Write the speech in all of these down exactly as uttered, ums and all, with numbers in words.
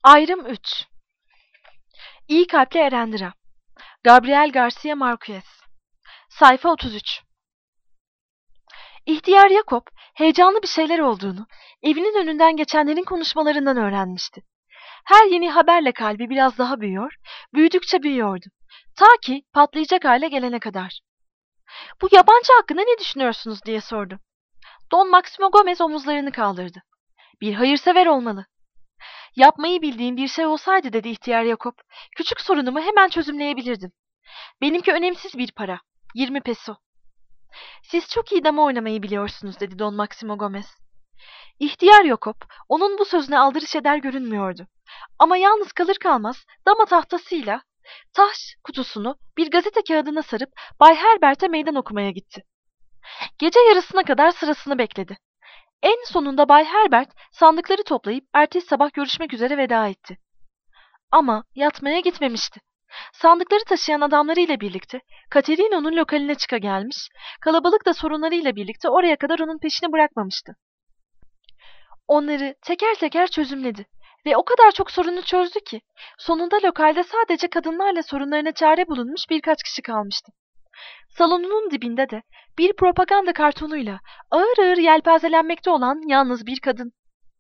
Ayrım üç. İyi kalpli Erendira. Gabriel Garcia Marquez. Sayfa otuz üç. İhtiyar Yakup, heyecanlı bir şeyler olduğunu, evinin önünden geçenlerin konuşmalarından öğrenmişti. Her yeni haberle kalbi biraz daha büyüyor, büyüdükçe büyüyordu. Ta ki patlayacak hale gelene kadar. "Bu yabancı hakkında ne düşünüyorsunuz?" diye sordu. Don Maximo Gomez omuzlarını kaldırdı. "Bir hayırsever olmalı." "Yapmayı bildiğim bir şey olsaydı," dedi ihtiyar Yakup, "küçük sorunumu hemen çözümleyebilirdim. Benimki önemsiz bir para. Yirmi peso." "Siz çok iyi dama oynamayı biliyorsunuz," dedi Don Maximo Gomez. İhtiyar Yakup, onun bu sözüne aldırış eder görünmüyordu. Ama yalnız kalır kalmaz dama tahtasıyla taş kutusunu bir gazete kağıdına sarıp Bay Herbert'e meydan okumaya gitti. Gece yarısına kadar sırasını bekledi. En sonunda Bay Herbert sandıkları toplayıp ertesi sabah görüşmek üzere veda etti. Ama yatmaya gitmemişti. Sandıkları taşıyan adamlarıyla birlikte Caterino'nun lokaline çıka gelmiş, kalabalık da sorunlarıyla birlikte oraya kadar onun peşini bırakmamıştı. Onları teker teker çözümledi ve o kadar çok sorunu çözdü ki sonunda lokalde sadece kadınlarla sorunlarına çare bulunmuş birkaç kişi kalmıştı. Salonunun dibinde de bir propaganda kartonuyla ağır ağır yelpazelenmekte olan yalnız bir kadın.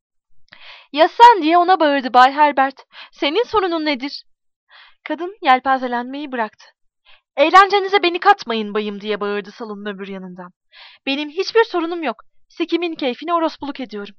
"Ya sen?" diye ona bağırdı Bay Herbert. "Senin sorunun nedir?" Kadın yelpazelenmeyi bıraktı. "Eğlencenize beni katmayın bayım," diye bağırdı salonun öbür yanından. "Benim hiçbir sorunum yok. Sikimin keyfini orospuluk ediyorum."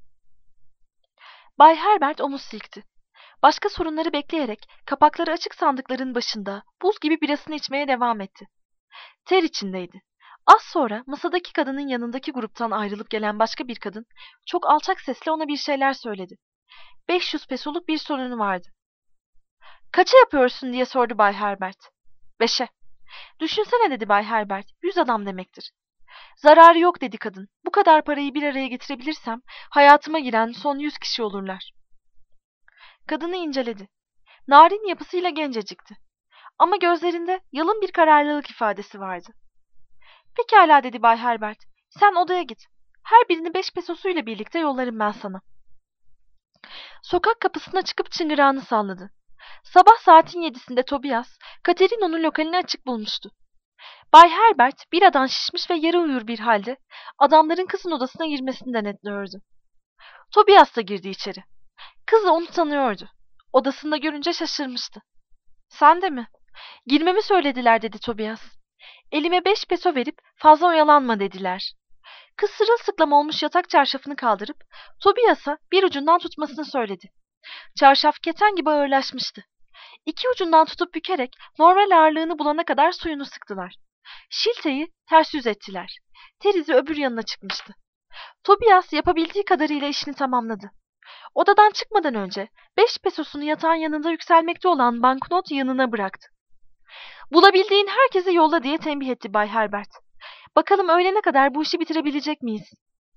Bay Herbert omuz silkti. Başka sorunları bekleyerek kapakları açık sandıkların başında buz gibi birasını içmeye devam etti. Ter içindeydi. Az sonra masadaki kadının yanındaki gruptan ayrılıp gelen başka bir kadın çok alçak sesle ona bir şeyler söyledi. beş yüz pesoluk bir sorunu vardı. "Kaça yapıyorsun?" diye sordu Bay Herbert. "Beşe." "Düşünsene," dedi Bay Herbert, "yüz adam demektir." "Zararı yok," dedi kadın. "Bu kadar parayı bir araya getirebilirsem hayatıma giren son yüz kişi olurlar." Kadını inceledi. Narin yapısıyla gencecikti. Ama gözlerinde yalın bir kararlılık ifadesi vardı. "Pekala," dedi Bay Herbert. "Sen odaya git. Her birini beş pesosuyla birlikte yollarım ben sana." Sokak kapısına çıkıp çıngırağını salladı. Sabah saatin yedisinde Tobias, Caterino'nun lokalini açık bulmuştu. Bay Herbert biradan şişmiş ve yarı uyur bir halde adamların kızın odasına girmesini denetliyordu. Tobias da girdi içeri. Kız da onu tanıyordu. Odasında görünce şaşırmıştı. "Sen de mi?" "Girmemi söylediler," dedi Tobias. "Elime beş peso verip fazla oyalanma," dediler. Kız sırılsıklam olmuş yatak çarşafını kaldırıp Tobias'a bir ucundan tutmasını söyledi. Çarşaf keten gibi ağırlaşmıştı. İki ucundan tutup bükerek normal ağırlığını bulana kadar suyunu sıktılar. Şilteyi ters yüz ettiler. Terizi öbür yanına çıkmıştı. Tobias yapabildiği kadarıyla işini tamamladı. Odadan çıkmadan önce beş pesosunu yatağın yanında yükselmekte olan banknot yanına bıraktı. "Bulabildiğin herkesi yolla," diye tembih etti Bay Herbert. "Bakalım öğlene kadar bu işi bitirebilecek miyiz?"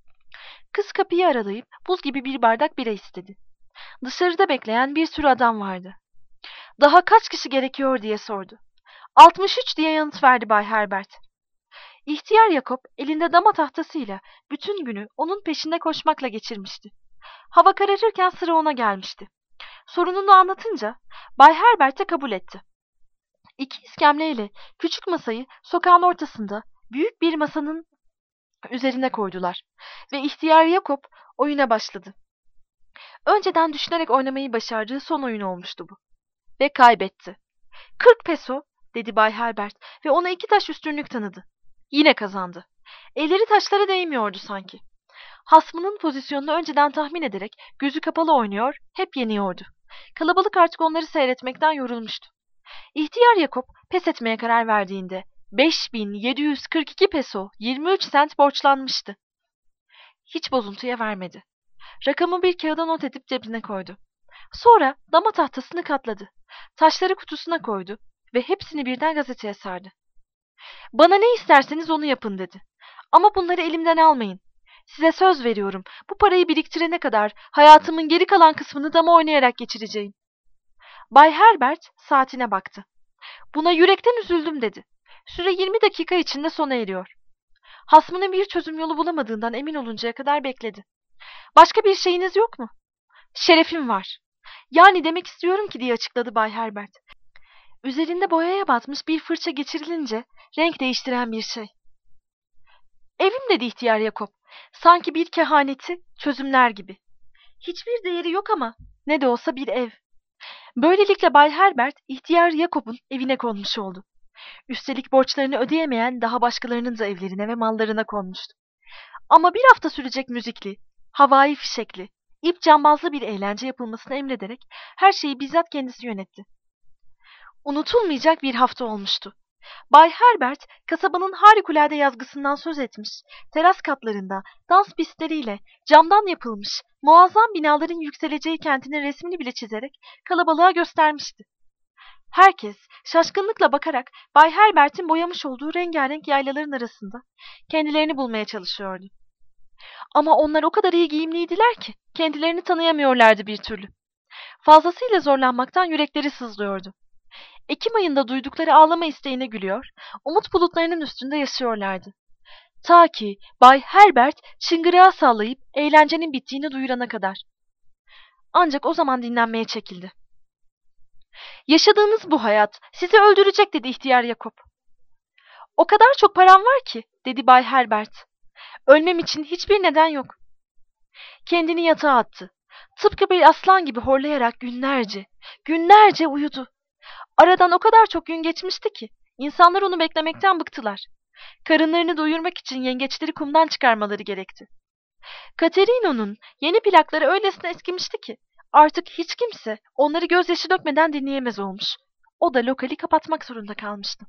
Kız kapıyı aralayıp buz gibi bir bardak bira istedi. Dışarıda bekleyen bir sürü adam vardı. "Daha kaç kişi gerekiyor?" diye sordu. "Altmış üç," diye yanıt verdi Bay Herbert. İhtiyar Yakup elinde dama tahtasıyla bütün günü onun peşinde koşmakla geçirmişti. Hava kararırken sıra ona gelmişti. Sorununu anlatınca Bay Herbert de kabul etti. İki iskemleyle küçük masayı sokağın ortasında büyük bir masanın üzerine koydular ve ihtiyar Yakup oyuna başladı. Önceden düşünerek oynamayı başardığı son oyun olmuştu bu. Ve kaybetti. "Kırk peso," dedi Bay Herbert ve ona iki taş üstünlük tanıdı. Yine kazandı. Elleri taşlara değmiyordu sanki. Hasmının pozisyonunu önceden tahmin ederek gözü kapalı oynuyor, hep yeniyordu. Kalabalık artık onları seyretmekten yorulmuştu. İhtiyar Yakup pes etmeye karar verdiğinde beş bin yedi yüz kırk iki peso yirmi üç sent borçlanmıştı. Hiç bozuntuya vermedi. Rakamı bir kağıda not edip cebine koydu. Sonra dama tahtasını katladı. Taşları kutusuna koydu ve hepsini birden gazeteye sardı. "Bana ne isterseniz onu yapın," dedi. "Ama bunları elimden almayın. Size söz veriyorum, bu parayı biriktirene kadar hayatımın geri kalan kısmını dama oynayarak geçireceğim." Bay Herbert saatine baktı. "Buna yürekten üzüldüm," dedi. "Süre yirmi dakika içinde sona eriyor." Hasmının bir çözüm yolu bulamadığından emin oluncaya kadar bekledi. "Başka bir şeyiniz yok mu?" "Şerefim var." Yani demek istiyorum ki diye açıkladı Bay Herbert. Üzerinde boyaya batmış bir fırça geçirilince renk değiştiren bir şey. Evim dedi ihtiyar Yakup. Sanki bir kehaneti çözümler gibi. Hiçbir değeri yok ama ne de olsa bir ev. Böylelikle Bay Herbert ihtiyar Yakup'un evine konmuş oldu. Üstelik borçlarını ödeyemeyen daha başkalarının da evlerine ve mallarına konmuştu. Ama bir hafta sürecek müzikli, havai fişekli, ip cambazlı bir eğlence yapılmasını emrederek her şeyi bizzat kendisi yönetti. Unutulmayacak bir hafta olmuştu. Bay Herbert, kasabanın harikulade yazgısından söz etmiş, teras katlarında dans pistleriyle camdan yapılmış muazzam binaların yükseleceği kentinin resmini bile çizerek kalabalığa göstermişti. Herkes şaşkınlıkla bakarak Bay Herbert'in boyamış olduğu rengarenk yaylaların arasında kendilerini bulmaya çalışıyordu. Ama onlar o kadar iyi giyimliydiler ki kendilerini tanıyamıyorlardı bir türlü. Fazlasıyla zorlanmaktan yürekleri sızlıyordu. Ekim ayında duydukları ağlama isteğine gülüyor, umut bulutlarının üstünde yaşıyorlardı. Ta ki Bay Herbert çıngırağı sallayıp eğlencenin bittiğini duyurana kadar. Ancak o zaman dinlenmeye çekildi. Yaşadığınız bu hayat sizi öldürecek dedi ihtiyar Yakup. O kadar çok param var ki dedi Bay Herbert. Ölmem için hiçbir neden yok. Kendini yatağa attı. Tıpkı bir aslan gibi horlayarak günlerce, günlerce uyudu. Aradan o kadar çok gün geçmişti ki insanlar onu beklemekten bıktılar. Karınlarını doyurmak için yengeçleri kumdan çıkarmaları gerekti. Caterino'nun yeni plakları öylesine eskimişti ki artık hiç kimse onları gözyaşı dökmeden dinleyemez olmuş. O da lokali kapatmak zorunda kalmıştı.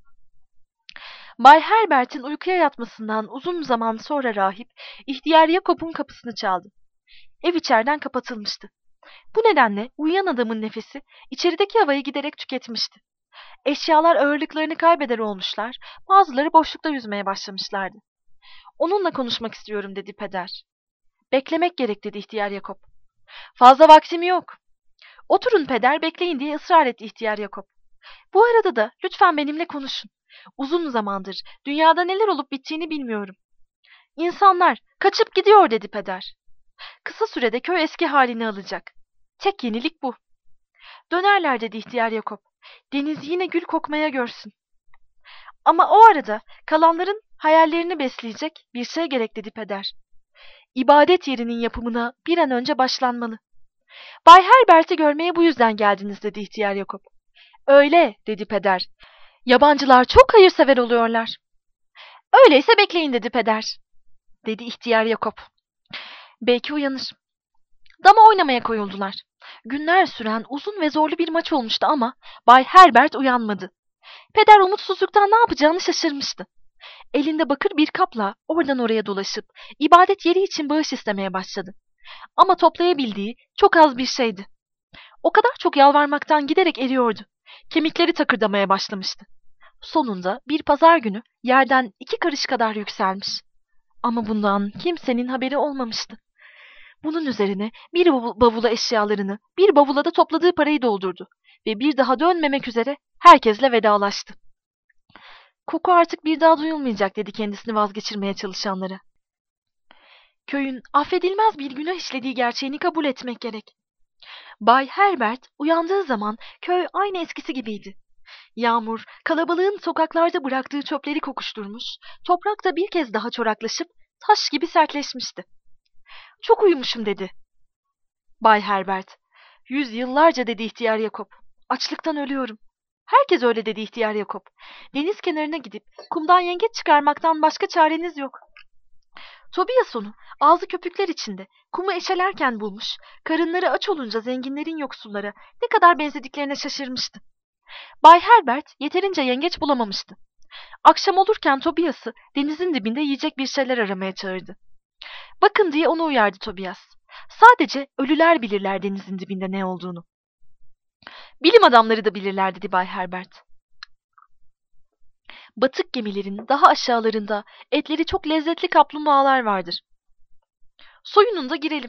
Bay Herbert'in uykuya yatmasından uzun zaman sonra rahip ihtiyar Yakup'un kapısını çaldı. Ev içeriden kapatılmıştı. Bu nedenle uyuyan adamın nefesi içerideki havayı giderek tüketmişti. Eşyalar ağırlıklarını kaybeder olmuşlar, bazıları boşlukta yüzmeye başlamışlardı. Onunla konuşmak istiyorum dedi peder. Beklemek gerek dedi ihtiyar Yakup. Fazla vaktim yok. Oturun peder, bekleyin diye ısrar etti ihtiyar Yakup. Bu arada da lütfen benimle konuşun. Uzun zamandır dünyada neler olup bittiğini bilmiyorum. İnsanlar kaçıp gidiyor dedi peder. Kısa sürede köy eski halini alacak. Tek yenilik bu. Dönerler dedi ihtiyar Yakup. Deniz yine gül kokmaya görsün. Ama o arada kalanların hayallerini besleyecek bir şey gerek dedi peder. İbadet yerinin yapımına bir an önce başlanmalı. Bay Herbert'i görmeye bu yüzden geldiniz dedi ihtiyar Yakup. Öyle dedi peder. Yabancılar çok hayırsever oluyorlar. Öyleyse bekleyin dedi peder. Dedi ihtiyar Yakup. Belki uyanır. Dama oynamaya koyuldular. Günler süren uzun ve zorlu bir maç olmuştu ama Bay Herbert uyanmadı. Peder umutsuzluktan ne yapacağını şaşırmıştı. Elinde bakır bir kapla oradan oraya dolaşıp ibadet yeri için bağış istemeye başladı. Ama toplayabildiği çok az bir şeydi. O kadar çok yalvarmaktan giderek eriyordu. Kemikleri takırdamaya başlamıştı. Sonunda bir pazar günü yerden iki karış kadar yükselmiş. Ama bundan kimsenin haberi olmamıştı. Bunun üzerine bir bavula eşyalarını, bir bavula da topladığı parayı doldurdu ve bir daha dönmemek üzere herkesle vedalaştı. Koku artık bir daha duyulmayacak dedi kendisini vazgeçirmeye çalışanlara. Köyün affedilmez bir günah işlediği gerçeğini kabul etmek gerek. Bay Herbert uyandığı zaman köy aynı eskisi gibiydi. Yağmur kalabalığın sokaklarda bıraktığı çöpleri kokuşturmuş, toprak da bir kez daha çoraklaşıp taş gibi sertleşmişti. Çok uyumuşum dedi Bay Herbert. Yüz yıllarca dedi ihtiyar Yakup. Açlıktan ölüyorum. Herkes öyle dedi ihtiyar Yakup. Deniz kenarına gidip kumdan yengeç çıkarmaktan başka çareniz yok. Tobias onu ağzı köpükler içinde kumu eşelerken bulmuş, karınları aç olunca zenginlerin yoksullara ne kadar benzediklerine şaşırmıştı. Bay Herbert yeterince yengeç bulamamıştı. Akşam olurken Tobias'ı denizin dibinde yiyecek bir şeyler aramaya çağırdı. Bakın diye onu uyardı Tobias. Sadece ölüler bilirler denizin dibinde ne olduğunu. Bilim adamları da bilirler dedi Bay Herbert. Batık gemilerin daha aşağılarında etleri çok lezzetli kaplumbağalar vardır. Soyunun da girelim.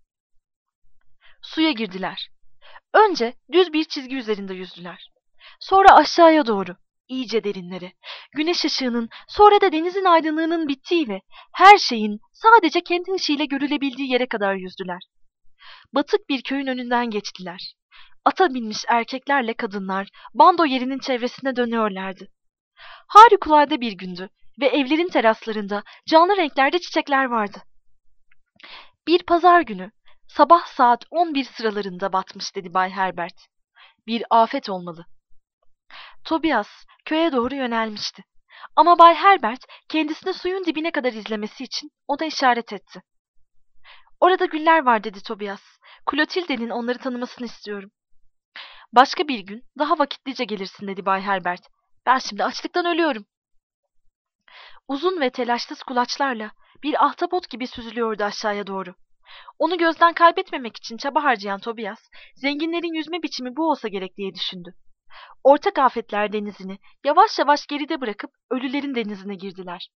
Suya girdiler. Önce düz bir çizgi üzerinde yüzdüler. Sonra aşağıya doğru, iyice derinlere, güneş ışığının, sonra da denizin aydınlığının bittiği ve her şeyin sadece kendi ışığıyla görülebildiği yere kadar yüzdüler. Batık bir köyün önünden geçtiler. Ata binmiş erkeklerle kadınlar bando yerinin çevresine dönüyorlardı. Harikulade bir gündü ve evlerin teraslarında canlı renklerde çiçekler vardı. Bir pazar günü sabah saat on bir sıralarında batmış dedi Bay Herbert. Bir afet olmalı. Tobias köye doğru yönelmişti. Ama Bay Herbert kendisini suyun dibine kadar izlemesi için ona işaret etti. Orada güller var dedi Tobias. Clotilde'nin onları tanımasını istiyorum. Başka bir gün daha vakitlice gelirsin dedi Bay Herbert. Ben şimdi açlıktan ölüyorum. Uzun ve telaşsız kulaçlarla bir ahtapot gibi süzülüyordu aşağıya doğru. Onu gözden kaybetmemek için çaba harcayan Tobias, zenginlerin yüzme biçimi bu olsa gerek diye düşündü. Ortak afetler denizini yavaş yavaş geride bırakıp ölülerin denizine girdiler.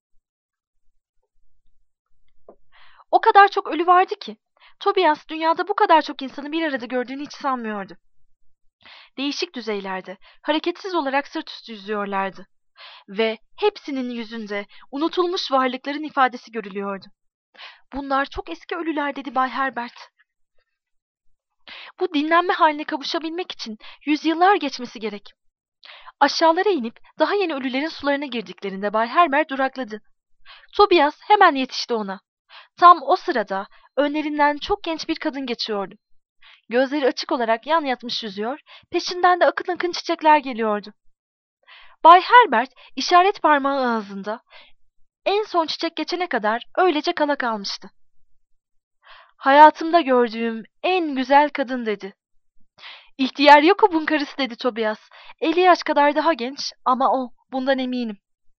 O kadar çok ölü vardı ki, Tobias dünyada bu kadar çok insanı bir arada gördüğünü hiç sanmıyordu. Değişik düzeylerde, hareketsiz olarak sırt üstü yüzüyorlardı. Ve hepsinin yüzünde unutulmuş varlıkların ifadesi görülüyordu. Bunlar çok eski ölüler dedi Bay Herbert. Bu dinlenme haline kavuşabilmek için yüzyıllar geçmesi gerek. Aşağılara inip daha yeni ölülerin sularına girdiklerinde Bay Herbert durakladı. Tobias hemen yetişti ona. Tam o sırada önlerinden çok genç bir kadın geçiyordu. Gözleri açık olarak yan yatmış yüzüyor, peşinden de akın akın çiçekler geliyordu. Bay Herbert işaret parmağı ağzında en son çiçek geçene kadar öylece kala kalmıştı. Hayatımda gördüğüm en güzel kadın dedi. İhtiyar Jakob'un karısı dedi Tobias. elli yaş kadar daha genç ama o, bundan eminim.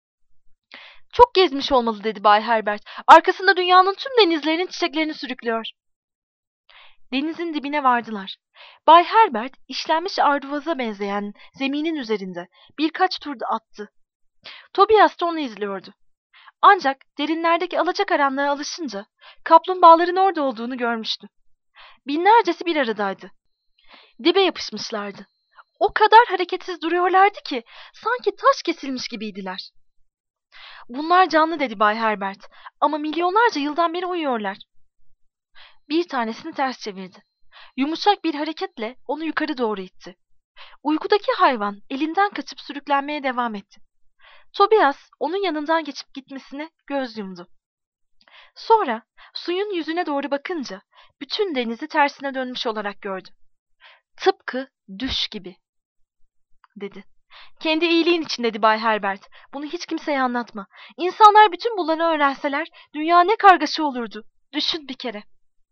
Çok gezmiş olmalı dedi Bay Herbert. Arkasında dünyanın tüm denizlerinin çiçeklerini sürüklüyor. Denizin dibine vardılar. Bay Herbert işlenmiş arduvaza benzeyen zeminin üzerinde birkaç tur attı. Tobias da onu izliyordu. Ancak derinlerdeki alacakaranlığa alışınca kaplumbağaların orada olduğunu görmüştü. Binlercesi bir aradaydı. Dibe yapışmışlardı. O kadar hareketsiz duruyorlardı ki sanki taş kesilmiş gibiydiler. Bunlar canlı dedi Bay Herbert ama milyonlarca yıldan beri uyuyorlar. Bir tanesini ters çevirdi. Yumuşak bir hareketle onu yukarı doğru itti. Uykudaki hayvan elinden kaçıp sürüklenmeye devam etti. Tobias onun yanından geçip gitmesine göz yumdu. Sonra suyun yüzüne doğru bakınca bütün denizi tersine dönmüş olarak gördü. Tıpkı düş gibi, dedi. Kendi iyiliğin için dedi Bay Herbert. Bunu hiç kimseye anlatma. İnsanlar bütün bunları öğrenseler dünya ne kargaşa olurdu. Düşün bir kere.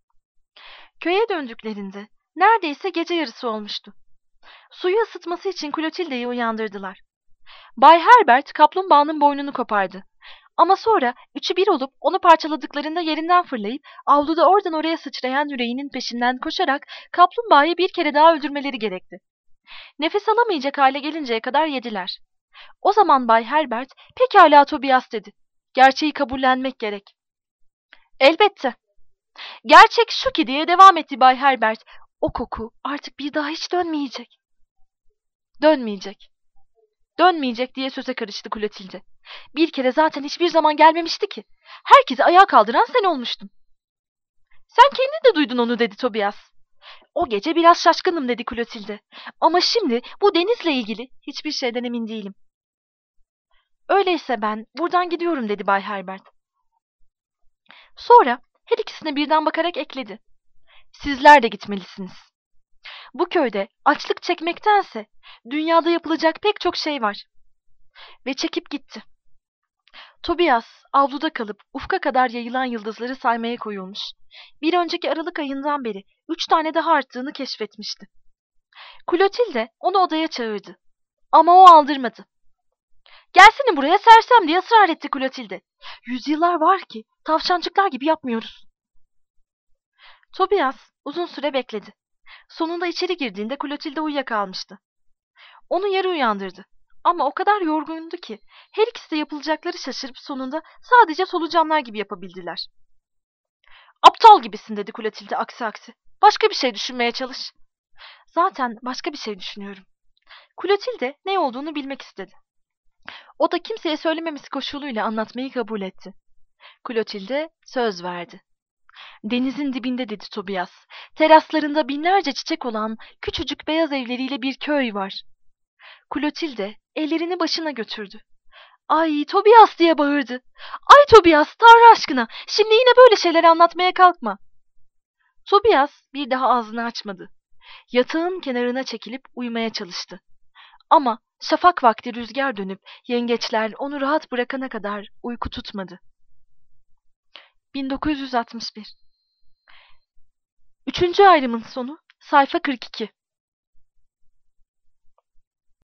Köye döndüklerinde neredeyse gece yarısı olmuştu. Suyu ısıtması için Clotilde'yi uyandırdılar. Bay Herbert kaplumbağanın boynunu kopardı. Ama sonra üçü bir olup onu parçaladıklarında yerinden fırlayıp avluda oradan oraya sıçrayan yüreğinin peşinden koşarak kaplumbağayı bir kere daha öldürmeleri gerekti. Nefes alamayacak hale gelinceye kadar yediler. O zaman Bay Herbert pekala Tobias dedi. Gerçeği kabullenmek gerek. Elbette. Gerçek şu ki diye devam etti Bay Herbert. O koku artık bir daha hiç dönmeyecek. Dönmeyecek. Dönmeyecek diye söze karıştı Clotilde. Bir kere zaten hiçbir zaman gelmemişti ki. Herkesi ayağa kaldıran sen olmuştun. Sen kendin de duydun onu dedi Tobias. O gece biraz şaşkınım dedi Clotilde. Ama şimdi bu denizle ilgili hiçbir şeyden emin değilim. Öyleyse ben buradan gidiyorum dedi Bay Herbert. Sonra her ikisine birden bakarak ekledi. Sizler de gitmelisiniz. Bu köyde açlık çekmektense dünyada yapılacak pek çok şey var. Ve çekip gitti. Tobias avluda kalıp ufka kadar yayılan yıldızları saymaya koyulmuş. Bir önceki Aralık ayından beri üç tane daha arttığını keşfetmişti. Clotilde onu odaya çağırdı. Ama o aldırmadı. Gelsene buraya sersem diye ısrar etti Clotilde. Yüzyıllar var ki tavşancıklar gibi yapmıyoruz. Tobias uzun süre bekledi. Sonunda içeri girdiğinde Clotilde uyuyakalmıştı. Onu yarı uyandırdı. Ama o kadar yorgundu ki her ikisi de yapılacakları şaşırıp sonunda sadece solucanlar gibi yapabildiler. Aptal gibisin dedi Clotilde aksi aksi. Başka bir şey düşünmeye çalış. Zaten başka bir şey düşünüyorum. Clotilde ne olduğunu bilmek istedi. O da kimseye söylememesi koşuluyla anlatmayı kabul etti. Clotilde söz verdi. Denizin dibinde dedi Tobias. Teraslarında binlerce çiçek olan küçücük beyaz evleriyle bir köy var. Klotilde ellerini başına götürdü. Ay Tobias diye bağırdı. Ay Tobias, Tanrı aşkına, şimdi yine böyle şeyler anlatmaya kalkma. Tobias bir daha ağzını açmadı. Yatağın kenarına çekilip uyumaya çalıştı. Ama şafak vakti rüzgar dönüp yengeçler onu rahat bırakana kadar uyku tutmadı. bin dokuz yüz altmış bir Üçüncü ayrımın sonu, sayfa kırk iki.